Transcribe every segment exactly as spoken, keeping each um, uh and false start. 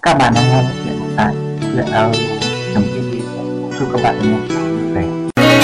Các bạn đang nghe chuyện tại truyện audio chấm tv. Chúc các bạn nghe vui vẻ.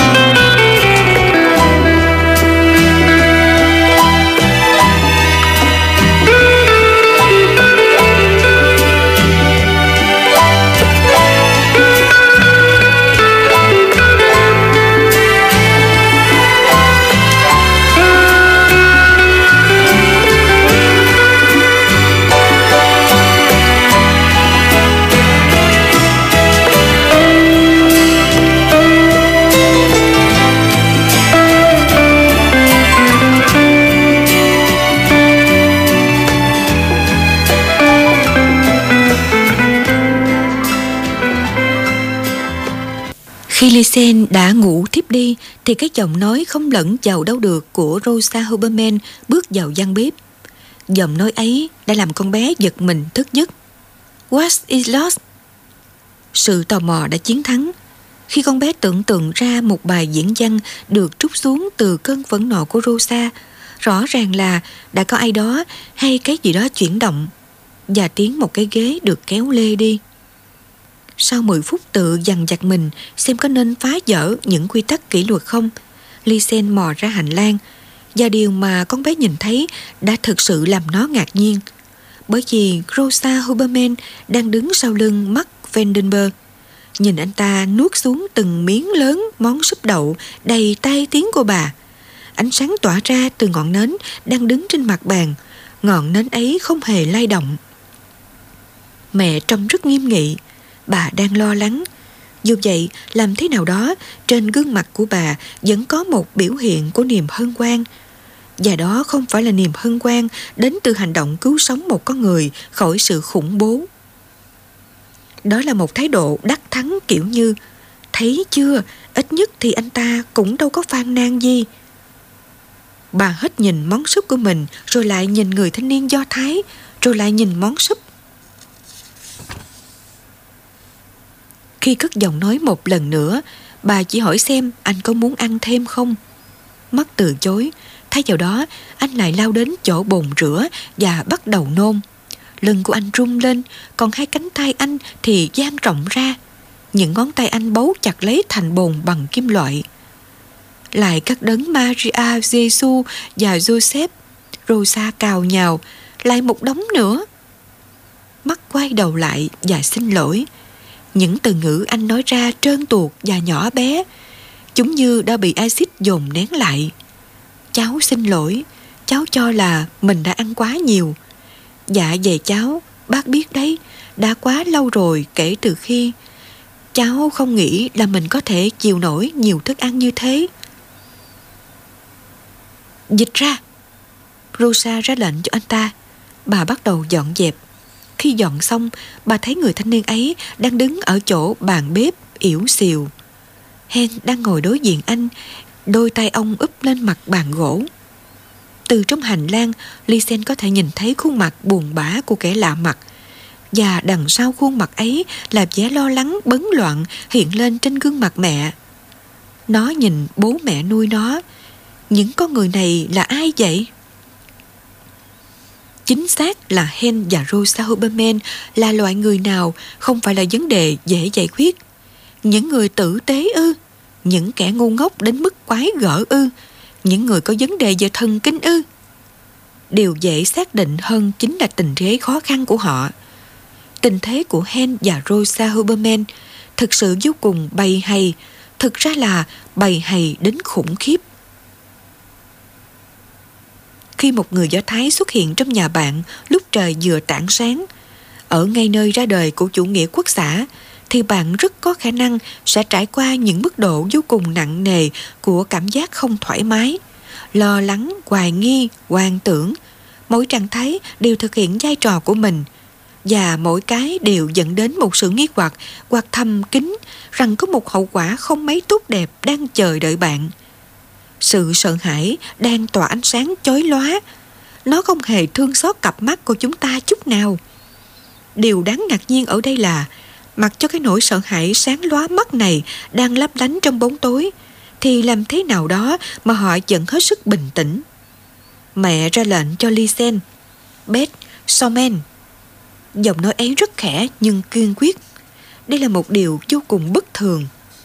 Khi Lisen đã ngủ thiếp đi thì cái giọng nói không lẫn vào đâu được của Rosa Huberman bước vào gian bếp. Giọng nói ấy đã làm con bé giật mình thức giấc. What is lost? Sự tò mò đã chiến thắng. Khi con bé tưởng tượng ra một bài diễn văn được trút xuống từ cơn phẫn nộ của Rosa, rõ ràng là đã có ai đó hay cái gì đó chuyển động, và tiếng một cái ghế được kéo lê đi. Sau mười phút tự dằn vặt mình xem có nên phá vỡ những quy tắc kỷ luật không, Lisen mò ra hành lang, và điều mà con bé nhìn thấy đã thực sự làm nó ngạc nhiên, bởi vì Rosa Huberman đang đứng sau lưng Mark Vandenberg. Nhìn anh ta nuốt xuống từng miếng lớn món súp đậu đầy tai tiếng của bà. Ánh sáng tỏa ra từ ngọn nến đang đứng trên mặt bàn. Ngọn nến ấy không hề lay động. Mẹ trông rất nghiêm nghị. Bà đang lo lắng. Dù vậy, làm thế nào đó, trên gương mặt của bà vẫn có một biểu hiện của niềm hân hoan. Và đó không phải là niềm hân hoan đến từ hành động cứu sống một con người khỏi sự khủng bố. Đó là một thái độ đắc thắng kiểu như: thấy chưa, ít nhất thì anh ta cũng đâu có phàn nàn gì. Bà hết nhìn món súp của mình, rồi lại nhìn người thanh niên Do Thái, rồi lại nhìn món súp. Khi cất giọng nói một lần nữa, bà chỉ hỏi xem anh có muốn ăn thêm không. Mắt từ chối. Thay vào đó, anh lại lao đến chỗ bồn rửa và bắt đầu nôn. Lưng của anh rung lên, còn hai cánh tay anh thì dang rộng ra. Những ngón tay anh bấu chặt lấy thành bồn bằng kim loại. Lại các đấng Maria, Jesus và Joseph. Rosa cào nhào. Lại một đống nữa. Mắt quay đầu lại và xin lỗi. Những từ ngữ anh nói ra trơn tuột và nhỏ bé. Chúng như đã bị axit dồn nén lại. Cháu xin lỗi. Cháu cho là mình đã ăn quá nhiều. Dạ về cháu, bác biết đấy, đã quá lâu rồi kể từ khi cháu không nghĩ là mình có thể chịu nổi nhiều thức ăn như thế. Dịch ra. Rosa ra lệnh cho anh ta. Bà bắt đầu dọn dẹp. Khi dọn xong, bà thấy người thanh niên ấy đang đứng ở chỗ bàn bếp yểu xìu. Hen đang ngồi đối diện anh, đôi tay ông úp lên mặt bàn gỗ. Từ trong hành lang, Lisen có thể nhìn thấy khuôn mặt buồn bã của kẻ lạ mặt. Và đằng sau khuôn mặt ấy là vẻ lo lắng bấn loạn hiện lên trên gương mặt mẹ. Nó nhìn bố mẹ nuôi nó. Những con người này là ai vậy? Chính xác là Hen và Rosa Huberman là loại người nào không phải là vấn đề dễ giải quyết. Những người tử tế ư? Những kẻ ngu ngốc đến mức quái gở ư? Những người có vấn đề về thần kinh ư? Điều dễ xác định hơn chính là tình thế khó khăn của họ. Tình thế của Hen và Rosa Huberman thực sự vô cùng bầy hầy. Thực ra là bầy hầy đến khủng khiếp. Khi một người Do Thái xuất hiện trong nhà bạn lúc trời vừa tảng sáng, ở ngay nơi ra đời của chủ nghĩa quốc xã, thì bạn rất có khả năng sẽ trải qua những mức độ vô cùng nặng nề của cảm giác không thoải mái, lo lắng, hoài nghi, hoang tưởng. Mỗi trạng thái đều thực hiện vai trò của mình, và mỗi cái đều dẫn đến một sự nghi hoặc hoặc thầm kín rằng có một hậu quả không mấy tốt đẹp đang chờ đợi bạn. Sự sợ hãi đang tỏa ánh sáng chói lóa. Nó không hề thương xót cặp mắt của chúng ta chút nào. Điều đáng ngạc nhiên ở đây là mặc cho cái nỗi sợ hãi sáng lóa mắt này đang lấp lánh trong bóng tối, thì làm thế nào đó mà họ vẫn hết sức bình tĩnh. Mẹ ra lệnh cho Lisen: Beth, Somen. Giọng nói ấy rất khẽ nhưng kiên quyết. Đây là một điều vô cùng bất thường.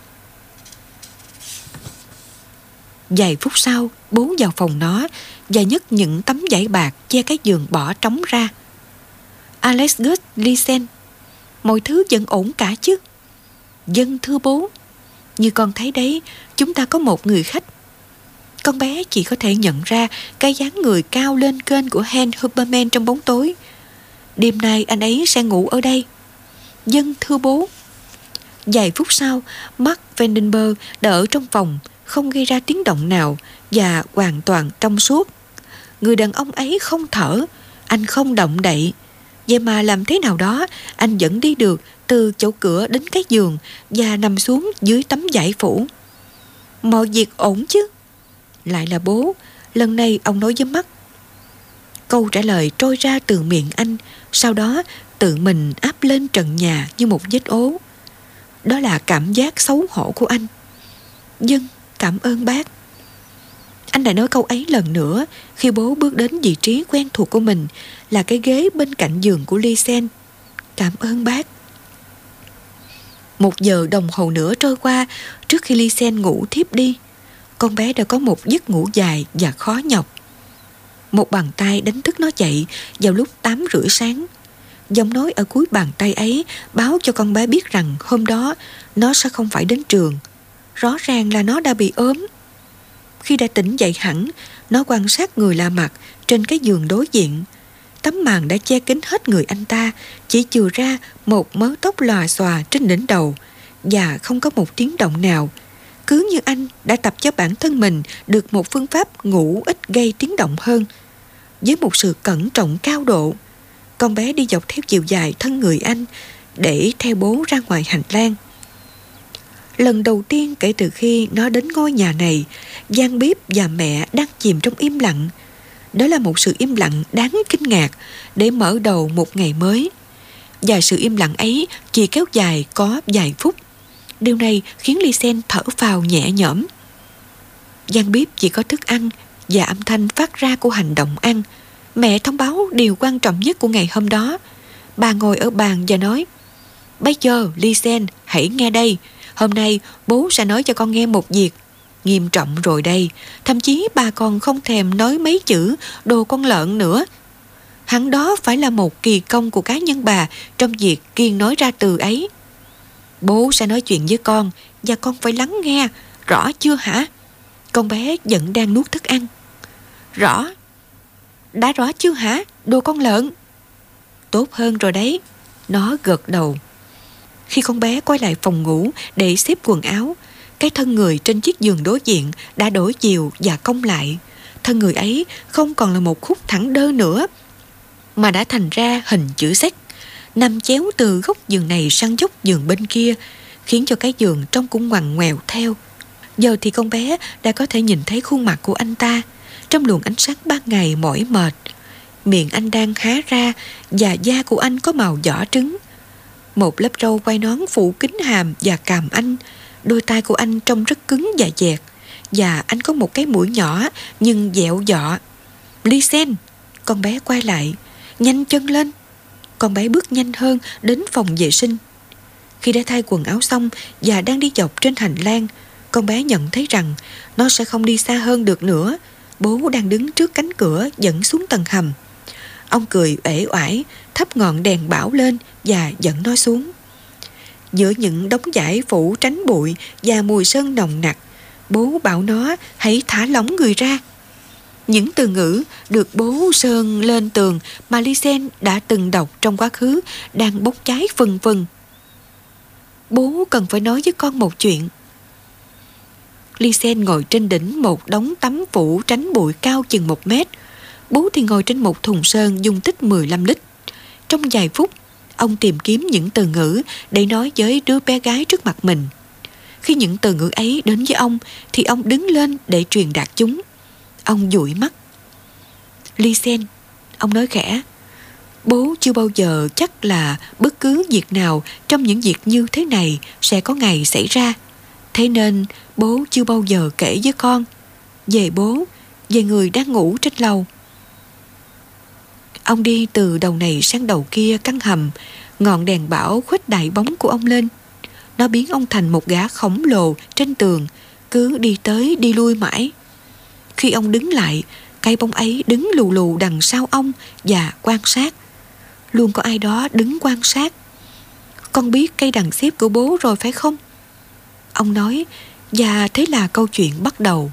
Vài phút sau, bố vào phòng nó và nhấc những tấm vải bạc che cái giường bỏ trống ra. Alex Gus, Lisen, mọi thứ vẫn ổn cả chứ? Vâng thưa bố. Như con thấy đấy, chúng ta có một người khách. Con bé chỉ có thể nhận ra cái dáng người cao lên kênh của Hans Huberman trong bóng tối. Đêm nay anh ấy sẽ ngủ ở đây. Vâng thưa bố. Vài phút sau, Mark Vandenberg đã ở trong phòng, không gây ra tiếng động nào và hoàn toàn trong suốt. Người đàn ông ấy không thở, anh không động đậy. Vậy mà làm thế nào đó, anh vẫn đi được từ chỗ cửa đến cái giường và nằm xuống dưới tấm vải phủ. Mọi việc ổn chứ? Lại là bố. Lần này ông nói với Mark. Câu trả lời trôi ra từ miệng anh, sau đó tự mình áp lên trần nhà như một vết ố. Đó là cảm giác xấu hổ của anh. Vâng, cảm ơn bác. Anh đã nói câu ấy lần nữa khi bố bước đến vị trí quen thuộc của mình, là cái ghế bên cạnh giường của Lisen. Cảm ơn bác. Một giờ đồng hồ nữa trôi qua trước khi Lisen ngủ thiếp đi. Con bé đã có một giấc ngủ dài và khó nhọc. Một bàn tay đánh thức nó dậy vào lúc tám rưỡi sáng. Giọng nói ở cuối bàn tay ấy báo cho con bé biết rằng hôm đó nó sẽ không phải đến trường. Rõ ràng là nó đã bị ốm. Khi đã tỉnh dậy hẳn, nó quan sát người lạ mặt trên cái giường đối diện. Tấm màn đã che kín hết người anh ta, chỉ chừa ra một mớ tóc lòa xòa trên đỉnh đầu, và không có một tiếng động nào. Cứ như anh đã tập cho bản thân mình được một phương pháp ngủ ít gây tiếng động hơn. Với một sự cẩn trọng cao độ, con bé đi dọc theo chiều dài thân người anh để theo bố ra ngoài hành lang. Lần đầu tiên kể từ khi nó đến ngôi nhà này, Giang Biếp và mẹ đang chìm trong im lặng. Đó là một sự im lặng đáng kinh ngạc để mở đầu một ngày mới. Và sự im lặng ấy chỉ kéo dài có vài phút. Điều này khiến Lisen thở phào nhẹ nhõm. Giang Biếp chỉ có thức ăn và âm thanh phát ra của hành động ăn. Mẹ thông báo điều quan trọng nhất của ngày hôm đó. Bà ngồi ở bàn và nói: Bây giờ Lisen, hãy nghe đây. Hôm nay bố sẽ nói cho con nghe một việc nghiêm trọng rồi đây. Thậm chí bà còn không thèm nói mấy chữ đồ con lợn nữa. Hẳn đó phải là một kỳ công của cá nhân bà trong việc kiêng nói ra từ ấy. Bố sẽ nói chuyện với con và con phải lắng nghe. Rõ chưa hả? Con bé vẫn đang nuốt thức ăn. Rõ. Đã rõ chưa hả, đồ con lợn? Tốt hơn rồi đấy. Nó gật đầu. Khi con bé quay lại phòng ngủ để xếp quần áo, cái thân người trên chiếc giường đối diện đã đổi chiều và cong lại. Thân người ấy không còn là một khúc thẳng đơ nữa, mà đã thành ra hình chữ Z, nằm chéo từ góc giường này sang góc giường bên kia, khiến cho cái giường trông cũng ngoằn ngoèo theo. Giờ thì con bé đã có thể nhìn thấy khuôn mặt của anh ta trong luồng ánh sáng ban ngày mỏi mệt. Miệng anh đang há ra và da của anh có màu đỏ trứng. Một lớp râu quai nón phủ kín hàm và cằm anh. Đôi tai của anh trông rất cứng và dẹt, và anh có một cái mũi nhỏ nhưng dẹo dọ. Lisen, con bé quay lại. Nhanh chân lên. Con bé bước nhanh hơn đến phòng vệ sinh. Khi đã thay quần áo xong và đang đi dọc trên hành lang, con bé nhận thấy rằng nó sẽ không đi xa hơn được nữa. Bố đang đứng trước cánh cửa dẫn xuống tầng hầm. Ông cười uể oải, thắp ngọn đèn bảo lên và dẫn nó xuống. Giữa những đống vải phủ tránh bụi và mùi sơn nồng nặc, bố bảo nó hãy thả lỏng người ra. Những từ ngữ được bố sơn lên tường mà Lisen đã từng đọc trong quá khứ đang bốc cháy phừng phừng. Bố cần phải nói với con một chuyện. Lisen ngồi trên đỉnh một đống tấm phủ tránh bụi cao chừng một mét. Bố thì ngồi trên một thùng sơn dung tích mười lăm lít. Trong vài phút, ông tìm kiếm những từ ngữ để nói với đứa bé gái trước mặt mình. Khi những từ ngữ ấy đến với ông, thì ông đứng lên để truyền đạt chúng. Ông dụi mắt. Lisen, ông nói khẽ, bố chưa bao giờ chắc là bất cứ việc nào trong những việc như thế này sẽ có ngày xảy ra. Thế nên bố chưa bao giờ kể với con về bố, về người đang ngủ trên lầu. Ông đi từ đầu này sang đầu kia căn hầm, ngọn đèn bão khuếch đại bóng của ông lên. Nó biến ông thành một gã khổng lồ trên tường, cứ đi tới đi lui mãi. Khi ông đứng lại, cái bóng ấy đứng lù lù đằng sau ông và quan sát. Luôn có ai đó đứng quan sát. Con biết cây đàn xếp của bố rồi phải không? Ông nói, và thế là câu chuyện bắt đầu.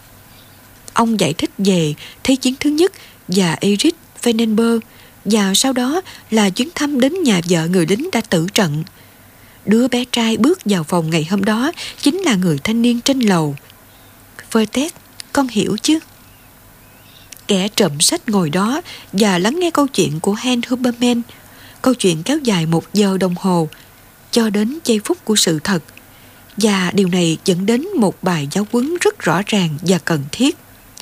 Ông giải thích về Thế chiến thứ nhất và Erich Vandenberg, và sau đó là chuyến thăm đến nhà vợ người lính đã tử trận. Đứa bé trai bước vào phòng ngày hôm đó chính là người thanh niên trên lầu. Vertes, con hiểu chứ? Kẻ trộm sách ngồi đó và lắng nghe câu chuyện của Hans Huberman. Câu chuyện kéo dài một giờ đồng hồ, cho đến giây phút của sự thật. Và điều này dẫn đến một bài giáo huấn rất rõ ràng và cần thiết.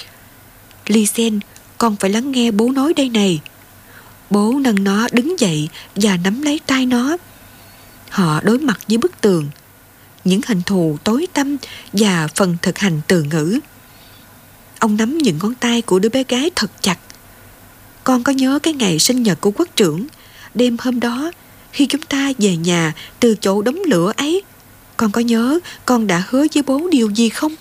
Lysen, con phải lắng nghe bố nói đây này. Bố nâng nó đứng dậy và nắm lấy tay nó. Họ đối mặt với bức tường, những hình thù tối tăm và phần thực hành từ ngữ. Ông nắm những ngón tay của đứa bé gái thật chặt. Con có nhớ cái ngày sinh nhật của quốc trưởng, đêm hôm đó khi chúng ta về nhà từ chỗ đống lửa ấy? Con có nhớ con đã hứa với bố điều gì không?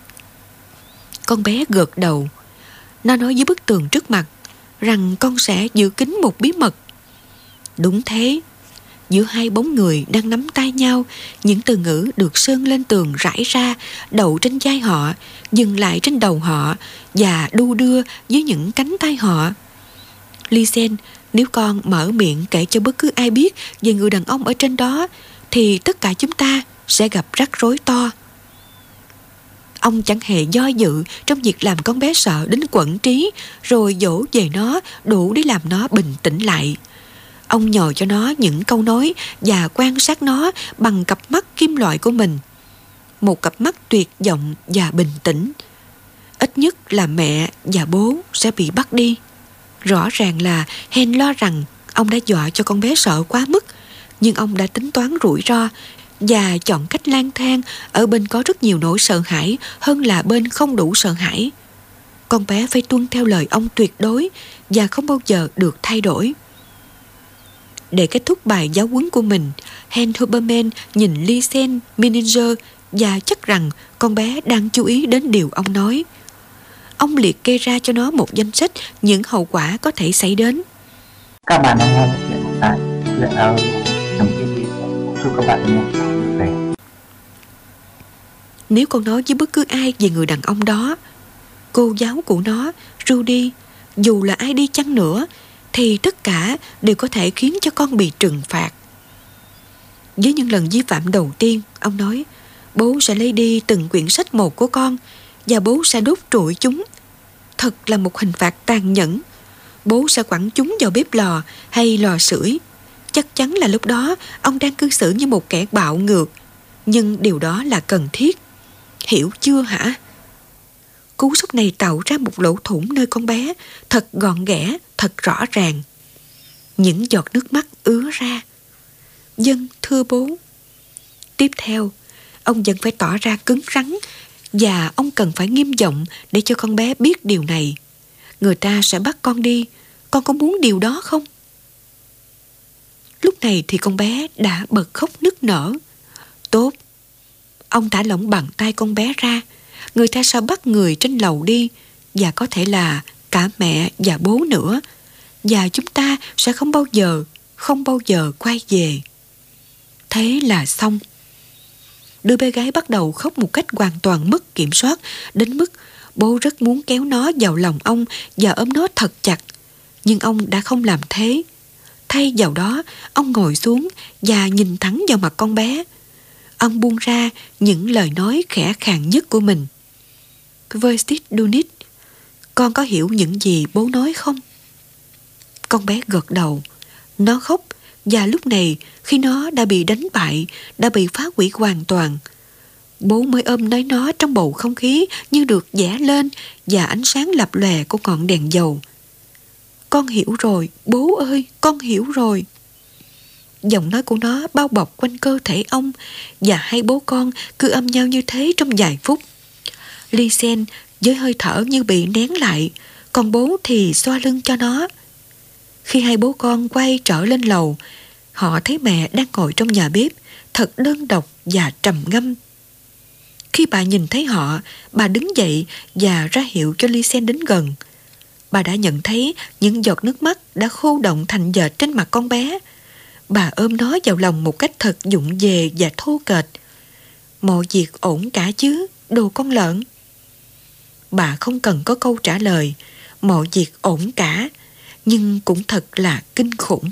Con bé gật đầu. Nó nói với bức tường trước mặt rằng con sẽ giữ kín một bí mật. Đúng thế. Giữa hai bóng người đang nắm tay nhau, những từ ngữ được sơn lên tường rải ra, đậu trên vai họ, dừng lại trên đầu họ và đu đưa với những cánh tay họ. Lysen, nếu con mở miệng kể cho bất cứ ai biết về người đàn ông ở trên đó, thì tất cả chúng ta sẽ gặp rắc rối to. Ông chẳng hề do dự trong việc làm con bé sợ đến quẫn trí, rồi dỗ về nó đủ để làm nó bình tĩnh lại. Ông nhồi cho nó những câu nói và quan sát nó bằng cặp mắt kim loại của mình. Một cặp mắt tuyệt vọng và bình tĩnh. Ít nhất là mẹ và bố sẽ bị bắt đi. Rõ ràng là Hen lo rằng ông đã dọa cho con bé sợ quá mức, nhưng ông đã tính toán rủi ro và chọn cách lang thang ở bên có rất nhiều nỗi sợ hãi hơn là bên không đủ sợ hãi. Con bé phải tuân theo lời ông tuyệt đối và không bao giờ được thay đổi. Để kết thúc bài giáo huấn của mình, Hans Huberman nhìn Lysen Mininger và chắc rằng con bé đang chú ý đến điều ông nói. Ông liệt kê ra cho nó một danh sách những hậu quả có thể xảy đến. Các bạn đang nghe chuyện tại chuyện ở trong cái chúc các bạn nghe vui vẻ. Nếu con nói với bất cứ ai về người đàn ông đó, cô giáo của nó, Rudy, dù là ai đi chăng nữa, thì tất cả đều có thể khiến cho con bị trừng phạt. Với những lần vi phạm đầu tiên, ông nói, bố sẽ lấy đi từng quyển sách một của con và bố sẽ đốt trụi chúng. Thật là một hình phạt tàn nhẫn. Bố sẽ quẳng chúng vào bếp lò hay lò sưởi. Chắc chắn là lúc đó ông đang cư xử như một kẻ bạo ngược, nhưng điều đó là cần thiết. Hiểu chưa hả? Cú sốc này tạo ra một lỗ thủng nơi con bé, thật gọn ghẽ, thật rõ ràng. Những giọt nước mắt ứa ra. Vâng, thưa bố. Tiếp theo, ông vẫn phải tỏ ra cứng rắn, và ông cần phải nghiêm giọng để cho con bé biết điều này. Người ta sẽ bắt con đi. Con có muốn điều đó không? Lúc này thì con bé đã bật khóc nức nở. Tốt. Ông thả lỏng bàn tay con bé ra. Người ta sẽ bắt người trên lầu đi, và có thể là cả mẹ và bố nữa. Và chúng ta sẽ không bao giờ, không bao giờ quay về. Thế là xong. Đứa bé gái bắt đầu khóc một cách hoàn toàn mất kiểm soát, đến mức bố rất muốn kéo nó vào lòng ông và ôm nó thật chặt. Nhưng ông đã không làm thế. Thay vào đó, ông ngồi xuống và nhìn thẳng vào mặt con bé. Ông buông ra những lời nói khẽ khàng nhất của mình. Versit Dunit, con có hiểu những gì bố nói không? Con bé gật đầu. Nó khóc, và lúc này khi nó đã bị đánh bại, đã bị phá hủy hoàn toàn, bố mới ôm lấy nó trong bầu không khí như được vẽ lên và ánh sáng lập lòe của ngọn đèn dầu. Con hiểu rồi, bố ơi, con hiểu rồi. Giọng nói của nó bao bọc quanh cơ thể ông, và hai bố con cứ ôm nhau như thế trong vài phút. Lysen với hơi thở như bị nén lại, còn bố thì xoa lưng cho nó. Khi hai bố con quay trở lên lầu, họ thấy mẹ đang ngồi trong nhà bếp, thật đơn độc và trầm ngâm. Khi bà nhìn thấy họ, bà đứng dậy và ra hiệu cho Lisen đến gần. Bà đã nhận thấy những giọt nước mắt đã khô đọng thành dệt trên mặt con bé. Bà ôm nó vào lòng một cách thật vụng về và thô kệch. Mọi việc ổn cả chứ, đồ con lợn? Bà không cần có câu trả lời. Mọi việc ổn cả, nhưng cũng thật là kinh khủng.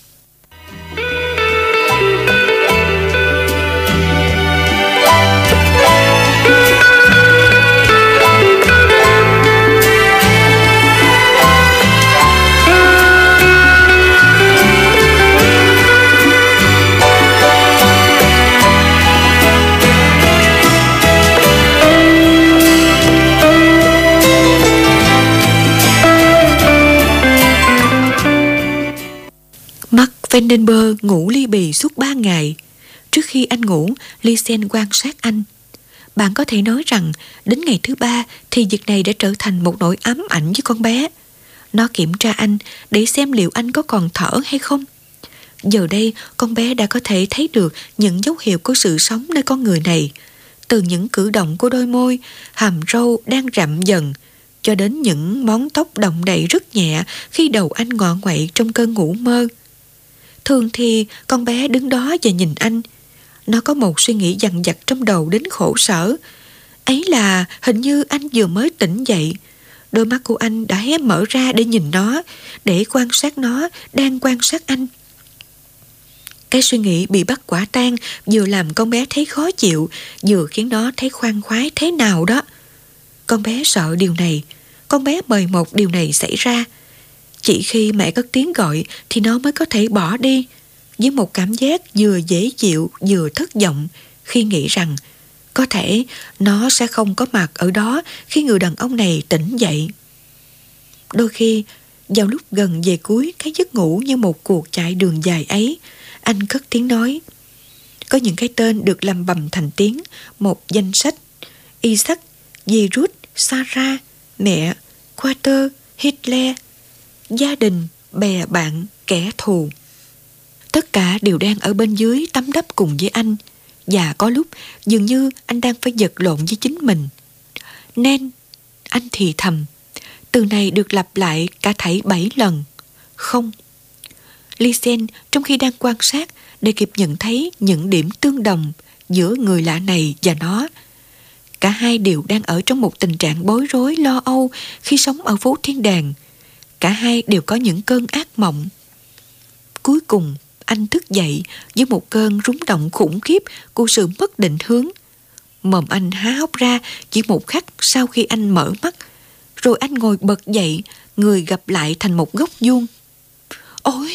Mark Vandenberg ngủ li bì suốt ba ngày. Trước khi anh ngủ, Lisen quan sát anh. Bạn có thể nói rằng đến ngày thứ ba thì việc này đã trở thành một nỗi ám ảnh với con bé. Nó kiểm tra anh để xem liệu anh có còn thở hay không. Giờ đây con bé đã có thể thấy được những dấu hiệu của sự sống nơi con người này, từ những cử động của đôi môi, hàm râu đang rậm dần, cho đến những món tóc động đậy rất nhẹ khi đầu anh ngọ nguậy trong cơn ngủ mơ. Thường thì con bé đứng đó và nhìn anh. Nó có một suy nghĩ dằn vặt trong đầu đến khổ sở. Ấy là hình như anh vừa mới tỉnh dậy. Đôi mắt của anh đã hé mở ra để nhìn nó, để quan sát nó đang quan sát anh. Cái suy nghĩ bị bắt quả tang vừa làm con bé thấy khó chịu, vừa khiến nó thấy khoan khoái thế nào đó. Con bé sợ điều này. Con bé mời một điều này xảy ra. Chỉ khi mẹ cất tiếng gọi thì nó mới có thể bỏ đi, với một cảm giác vừa dễ chịu vừa thất vọng khi nghĩ rằng có thể nó sẽ không có mặt ở đó khi người đàn ông này tỉnh dậy. Đôi khi, vào lúc gần về cuối cái giấc ngủ như một cuộc chạy đường dài ấy, anh cất tiếng nói. Có những cái tên được làm bầm thành tiếng, một danh sách: Isaac, Giêrút, Sarah, mẹ, Walter, Hitler, gia đình, bè bạn, kẻ thù. Tất cả đều đang ở bên dưới tắm đắp cùng với anh. Và có lúc dường như anh đang phải vật lộn với chính mình. Nên, anh thì thầm. Từ này được lặp lại cả thảy bảy lần. Không. Lisen trong khi đang quan sát để kịp nhận thấy những điểm tương đồng giữa người lạ này và nó. Cả hai đều đang ở trong một tình trạng bối rối lo âu khi sống ở phố thiên đàng. Cả hai đều có những cơn ác mộng. Cuối cùng, anh thức dậy với một cơn rúng động khủng khiếp của sự mất định hướng. Mồm anh há hốc ra chỉ một khắc sau khi anh mở mắt. Rồi anh ngồi bật dậy, người gập lại thành một góc vuông. Ôi!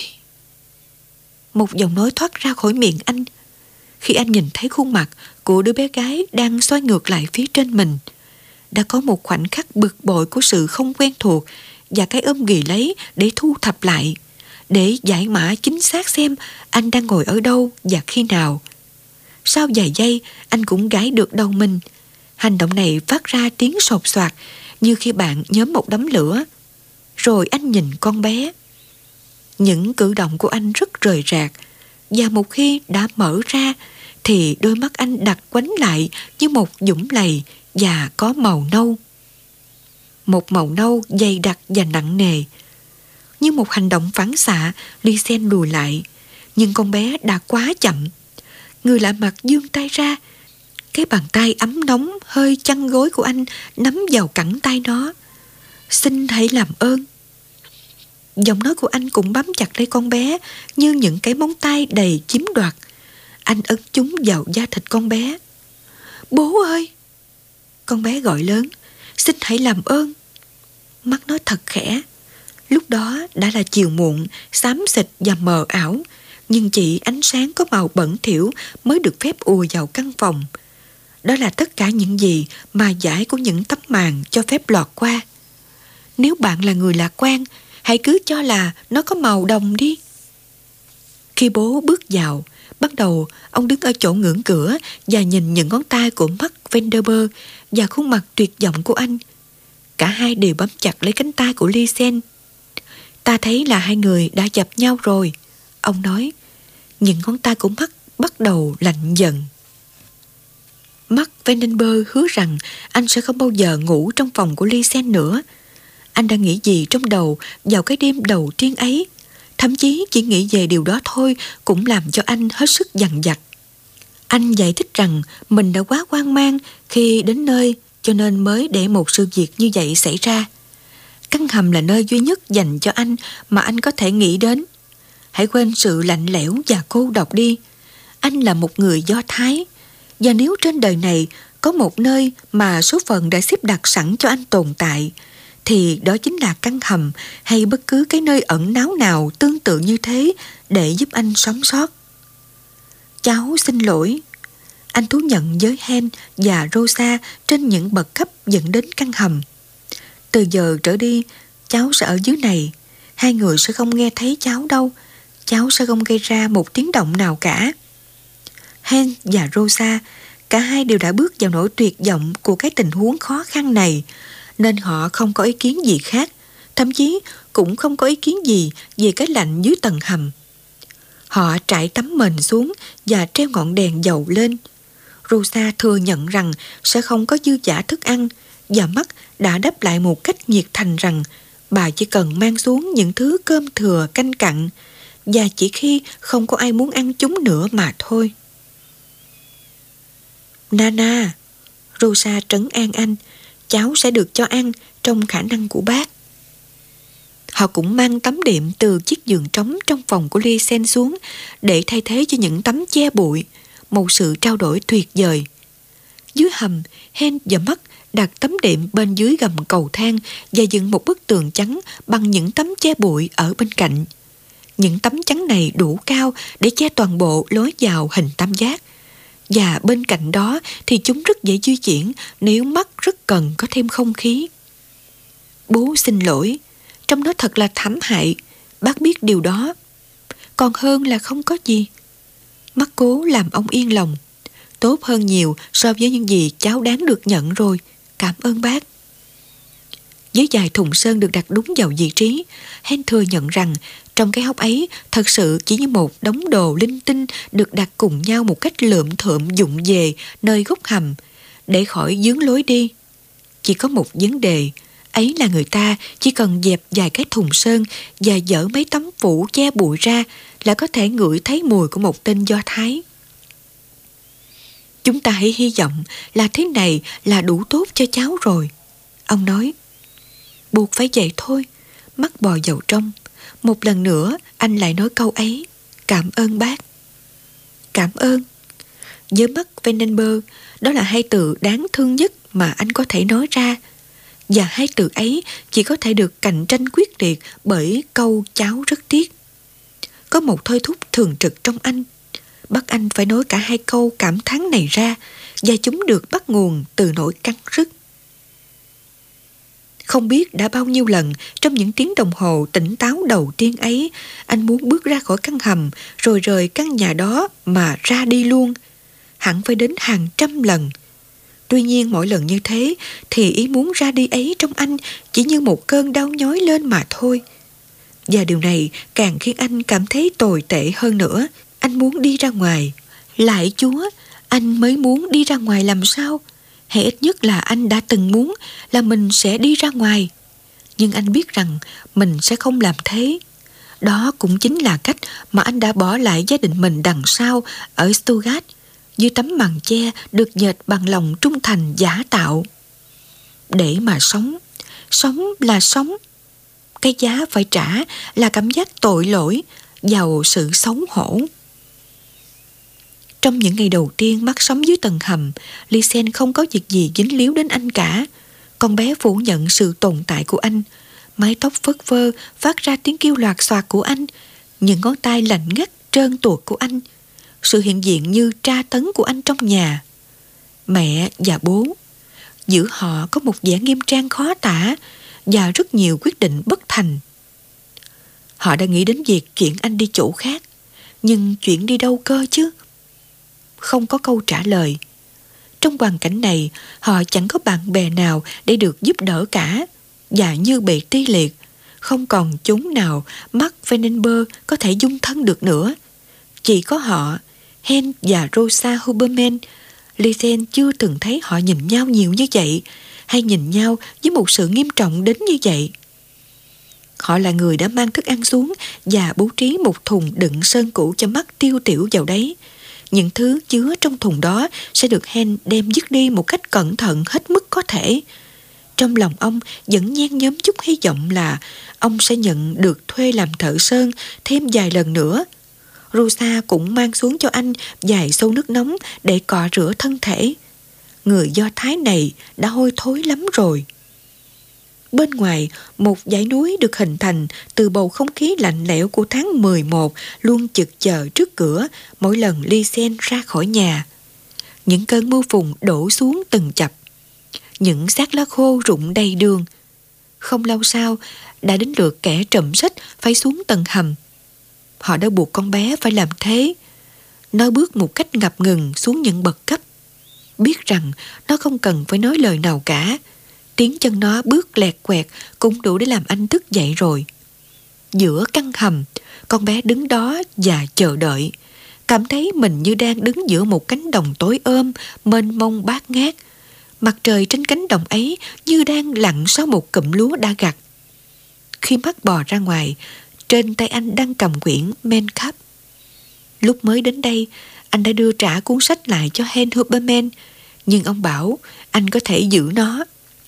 Một giọng nói thoát ra khỏi miệng anh. Khi anh nhìn thấy khuôn mặt của đứa bé gái đang xoay ngược lại phía trên mình, đã có một khoảnh khắc bực bội của sự không quen thuộc và cái ôm ghì lấy để thu thập lại, để giải mã chính xác xem anh đang ngồi ở đâu và khi nào. Sau vài giây, anh cũng gãi được đầu mình. Hành động này phát ra tiếng sột soạt như khi bạn nhóm một đống lửa. Rồi anh nhìn con bé. Những cử động của anh rất rời rạc, và một khi đã mở ra thì đôi mắt anh đặt quánh lại như một dũng lầy và có màu nâu. Một màu nâu dày đặc và nặng nề. Như một hành động phản xạ, Lisen lùi lại, nhưng con bé đã quá chậm. Người lạ mặt giương tay ra. Cái bàn tay ấm nóng hơi chăn gối của anh nắm vào cẳng tay nó. Xin hãy làm ơn. Giọng nói của anh cũng bám chặt lấy con bé như những cái móng tay đầy chiếm đoạt. Anh ấn chúng vào da thịt con bé. Bố ơi! Con bé gọi lớn. Xin hãy làm ơn. Mắt nó thật khẽ. Lúc đó đã là chiều muộn, xám xịt và mờ ảo, nhưng chỉ ánh sáng có màu bẩn thỉu mới được phép ùa vào căn phòng. Đó là tất cả những gì mà dải của những tấm màn cho phép lọt qua. Nếu bạn là người lạc quan, hãy cứ cho là nó có màu đồng đi. Khi bố bước vào, bắt đầu ông đứng ở chỗ ngưỡng cửa và nhìn những ngón tay của Mark Vandenberg và khuôn mặt tuyệt vọng của anh. Cả hai đều bám chặt lấy cánh tay của Lisen. Ta thấy là hai người đã chập nhau rồi, ông nói. Những ngón tay của Mark bắt đầu lạnh dần. Mark Vandenberg hứa rằng anh sẽ không bao giờ ngủ trong phòng của Lisen nữa. Anh đang nghĩ gì trong đầu vào cái đêm đầu tiên ấy? Thậm chí chỉ nghĩ về điều đó thôi cũng làm cho anh hết sức dằn vặt. Anh giải thích rằng mình đã quá hoang mang khi đến nơi, cho nên mới để một sự việc như vậy xảy ra. Căn hầm là nơi duy nhất dành cho anh mà anh có thể nghĩ đến. Hãy quên sự lạnh lẽo và cô độc đi. Anh là một người Do Thái, và nếu trên đời này có một nơi mà số phận đã xếp đặt sẵn cho anh tồn tại, thì đó chính là căn hầm hay bất cứ cái nơi ẩn náu nào tương tự như thế để giúp anh sống sót. Cháu xin lỗi. Anh thú nhận với Hen và Rosa trên những bậc cấp dẫn đến căn hầm. Từ giờ trở đi, cháu sẽ ở dưới này. Hai người sẽ không nghe thấy cháu đâu. Cháu sẽ không gây ra một tiếng động nào cả. Hen và Rosa, cả hai đều đã bước vào nỗi tuyệt vọng của cái tình huống khó khăn này, nên họ không có ý kiến gì khác, thậm chí cũng không có ý kiến gì về cái lạnh dưới tầng hầm. Họ trải tấm mền xuống và treo ngọn đèn dầu lên. Rosa thừa nhận rằng sẽ không có dư dả thức ăn, và Mark đã đáp lại một cách nhiệt thành rằng bà chỉ cần mang xuống những thứ cơm thừa canh cặn, và chỉ khi không có ai muốn ăn chúng nữa mà thôi. Nana, Rosa trấn an anh, cháu sẽ được cho ăn trong khả năng của bác. Họ cũng mang tấm đệm từ chiếc giường trống trong phòng của Lisen xuống để thay thế cho những tấm che bụi, một sự trao đổi tuyệt vời. Dưới hầm, Hen và Mark đặt tấm đệm bên dưới gầm cầu thang và dựng một bức tường chắn bằng những tấm che bụi ở bên cạnh. Những tấm chắn này đủ cao để che toàn bộ lối vào hình tam giác, và bên cạnh đó thì chúng rất dễ di chuyển nếu Mark rất cần có thêm không khí. Bố xin lỗi, trong đó thật là thảm hại, bác biết điều đó. Còn hơn là không có gì. Mark cố làm ông yên lòng. Tốt hơn nhiều so với những gì cháu đáng được nhận rồi. Cảm ơn bác. Với vài thùng sơn được đặt đúng vào vị trí, Hen thừa nhận rằng trong cái hốc ấy thật sự chỉ như một đống đồ linh tinh được đặt cùng nhau một cách lượm thượm vụng về nơi góc hầm để khỏi vướng lối đi. Chỉ có một vấn đề, ấy là người ta chỉ cần dẹp vài cái thùng sơn và dỡ mấy tấm phủ che bụi ra là có thể ngửi thấy mùi của một tên Do Thái. Chúng ta hãy hy vọng là thế này là đủ tốt cho cháu rồi, ông nói. Buộc phải vậy thôi. Mắt bò vào trong. Một lần nữa anh lại nói câu ấy. Cảm ơn bác. Cảm ơn. Với Mark Vandenberg, đó là hai từ đáng thương nhất mà anh có thể nói ra. Và hai từ ấy chỉ có thể được cạnh tranh quyết liệt bởi câu cháu rất tiếc. Có một thôi thúc thường trực trong anh, bắt anh phải nói cả hai câu cảm thán này ra, và chúng được bắt nguồn từ nỗi cắn rứt. Không biết đã bao nhiêu lần trong những tiếng đồng hồ tỉnh táo đầu tiên ấy, anh muốn bước ra khỏi căn hầm rồi rời căn nhà đó mà ra đi luôn. Hẳn phải đến hàng trăm lần. Tuy nhiên mỗi lần như thế thì ý muốn ra đi ấy trong anh chỉ như một cơn đau nhói lên mà thôi. Và điều này càng khiến anh cảm thấy tồi tệ hơn nữa. Anh muốn đi ra ngoài. Lạy Chúa, anh mới muốn đi ra ngoài làm sao? Hay ít nhất là anh đã từng muốn là mình sẽ đi ra ngoài. Nhưng anh biết rằng mình sẽ không làm thế. Đó cũng chính là cách mà anh đã bỏ lại gia đình mình đằng sau ở Stuttgart, dưới tấm màn che được dệt bằng lòng trung thành giả tạo. Để mà sống, sống là sống. Cái giá phải trả là cảm giác tội lỗi, giàu sự xấu hổ. Trong những ngày đầu tiên Mark sống dưới tầng hầm, Lisen không có việc gì dính líu đến anh cả. Con bé phủ nhận sự tồn tại của anh. Mái tóc phất phơ phát ra tiếng kêu loạt xoạt của anh. Những ngón tay lạnh ngắt trơn tuột của anh. Sự hiện diện như tra tấn của anh trong nhà. Mẹ và bố, giữa họ có một vẻ nghiêm trang khó tả và rất nhiều quyết định bất thành. Họ đã nghĩ đến việc chuyển anh đi chỗ khác. Nhưng chuyển đi đâu cơ chứ? Không có câu trả lời. Trong hoàn cảnh này, họ chẳng có bạn bè nào để được giúp đỡ cả. Và như bị tê liệt, không còn chốn nào Mark Vandenberg có thể dung thân được nữa. Chỉ có họ, Hen và Rosa Huberman. Lisen chưa từng thấy họ nhìn nhau nhiều như vậy, hay nhìn nhau với một sự nghiêm trọng đến như vậy. Họ là người đã mang thức ăn xuống và bố trí một thùng đựng sơn cũ cho Mark tiêu tiểu vào đấy. Những thứ chứa trong thùng đó sẽ được Hen đem dứt đi một cách cẩn thận hết mức có thể. Trong lòng ông vẫn nhen nhóm chút hy vọng là ông sẽ nhận được thuê làm thợ sơn thêm vài lần nữa. Rosa cũng mang xuống cho anh vài xô nước nóng để cọ rửa thân thể. Người Do Thái này đã hôi thối lắm rồi. Bên ngoài, một dãy núi được hình thành từ bầu không khí lạnh lẽo của tháng mười một luôn chực chờ trước cửa mỗi lần Lisen ra khỏi nhà. Những cơn mưa phùn đổ xuống từng chập. Những xác lá khô rụng đầy đường. Không lâu sau, đã đến lượt kẻ trộm sách phải xuống tầng hầm. Họ đã buộc con bé phải làm thế. Nó bước một cách ngập ngừng xuống những bậc cấp. Biết rằng nó không cần phải nói lời nào cả. Tiếng chân nó bước lẹt quẹt cũng đủ để làm anh thức dậy rồi. Giữa căn hầm, con bé đứng đó và chờ đợi. Cảm thấy mình như đang đứng giữa một cánh đồng tối ôm, mênh mông bát ngát. Mặt trời trên cánh đồng ấy như đang lặn sau một cụm lúa đã gặt. Khi mắt bò ra ngoài, trên tay anh đang cầm quyển Men Cup. Lúc mới đến đây, anh đã đưa trả cuốn sách lại cho Hen Huberman, nhưng ông bảo anh có thể giữ nó.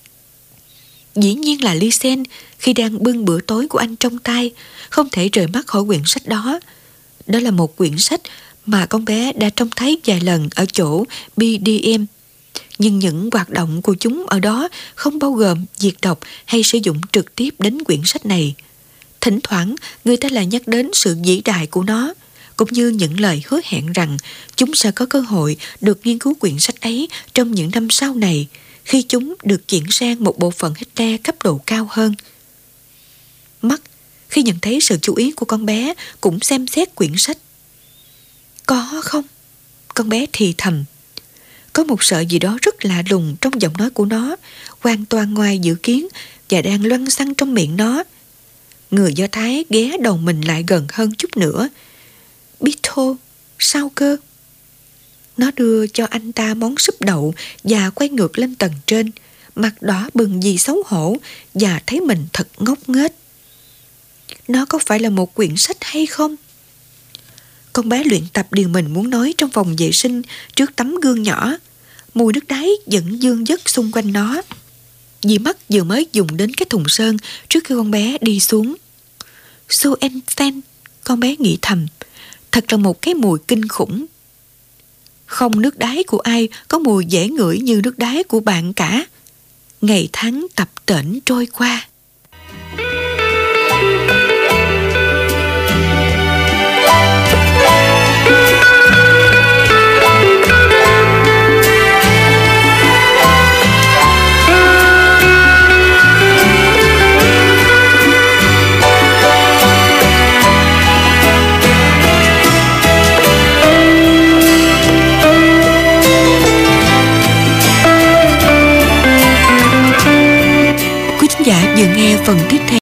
Dĩ nhiên là Lisen, khi đang bưng bữa tối của anh trong tay, không thể rời mắt khỏi quyển sách đó. Đó là một quyển sách mà con bé đã trông thấy vài lần ở chỗ bê đê em. Nhưng những hoạt động của chúng ở đó không bao gồm việc đọc hay sử dụng trực tiếp đến quyển sách này. Thỉnh thoảng, người ta lại nhắc đến sự vĩ đại của nó, cũng như những lời hứa hẹn rằng chúng sẽ có cơ hội được nghiên cứu quyển sách ấy trong những năm sau này, khi chúng được chuyển sang một bộ phận Hitler cấp độ cao hơn. Mark, khi nhận thấy sự chú ý của con bé, cũng xem xét quyển sách. Có không? Con bé thì thầm. Có một sợi gì đó rất lạ lùng trong giọng nói của nó, hoàn toàn ngoài dự kiến và đang loăn xăng trong miệng nó. Người Do Thái ghé đầu mình lại gần hơn chút nữa. Bito, sao cơ? Nó đưa cho anh ta món súp đậu và quay ngược lên tầng trên, mặt đỏ bừng vì xấu hổ và thấy mình thật ngốc nghếch. Nó có phải là một quyển sách hay không? Con bé luyện tập điều mình muốn nói trong phòng vệ sinh trước tấm gương nhỏ. Mùi nước đáy vẫn vương vất xung quanh nó. Dì Mắt vừa mới dùng đến cái thùng sơn trước khi con bé đi xuống. Schoenstein, con bé nghĩ thầm, thật là một cái mùi kinh khủng. Không nước đáy của ai có mùi dễ ngửi như nước đáy của bạn cả. Ngày tháng tập tễnh trôi qua. Giả vừa nghe phần tiếp theo